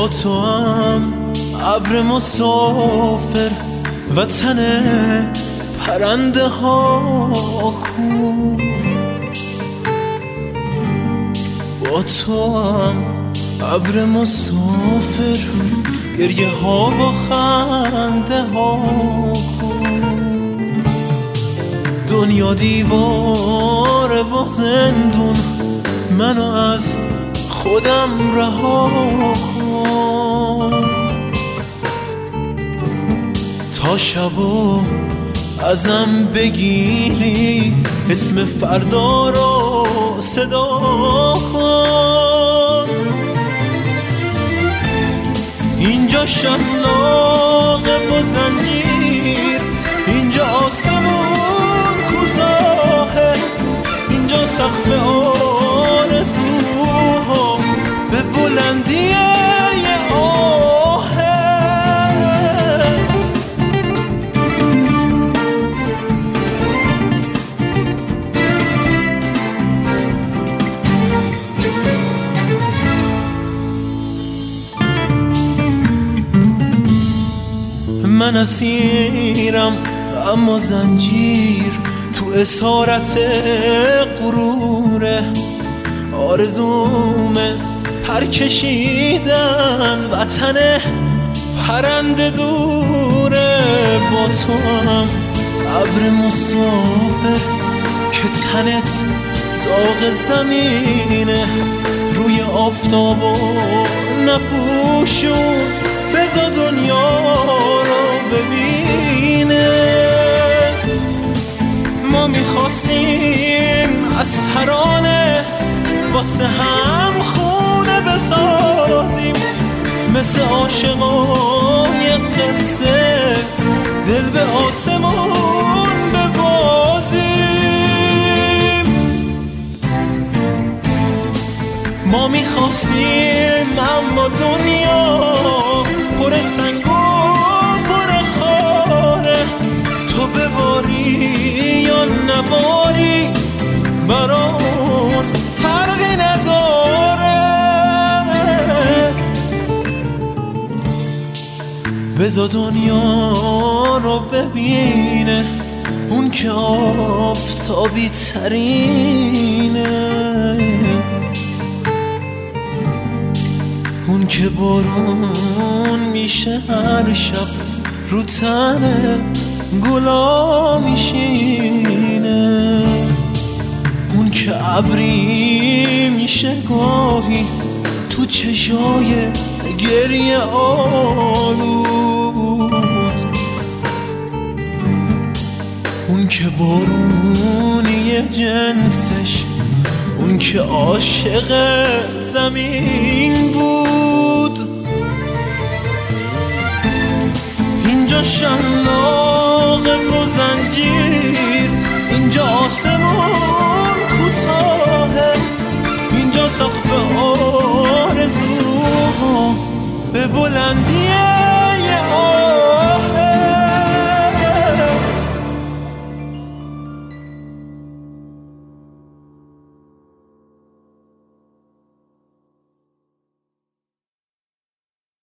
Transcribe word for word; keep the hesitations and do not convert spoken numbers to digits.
با تو هم ابر مسافر وطن پرنده ها کو، با تو هم ابر مسافر گریه ها و خنده ها کو. دنیا دیواره و زندون، منو از خودم رها کن تا شبو ازم بگیری، اسم فردا رو صدا کن. اینجا شلاقه و زنجیر، اینجا آسمون کوتاهه، اینجا سقف آرزوها به بلندی یه آهه. من اسیرم اما زنجیر تو اسارت غروره، آرزومه پر کشیدن وطن پرنده دوره. با تو هم ابر مسافر که تنت داغ زمینه، روی آفتاب و نپوشون بذار دنیا رو ببینه. ما میخواستیم از ترانه واسه هم خونه بسازیم، مثل عاشقان یه قصه دل به آسمون ببازیم. ما میخواستیم اما دنیا پر سنگ و پر خاره، تو بباری یا نباری برامون فرقی نداره. بذار دنیا رو ببینه، اون که آفتابی ترینه، اون که بارون میشه هر شب رو تن گلا میشینه، اون که ابری میشه گاهی تو چشای گریه آلود، اون که بارونی جنسش، اون که عاشق زمین بود. اینجا شلاقه و زنجیر، اینجا آسمون کوتاهه، اینجا سقف آرزوها به بلندی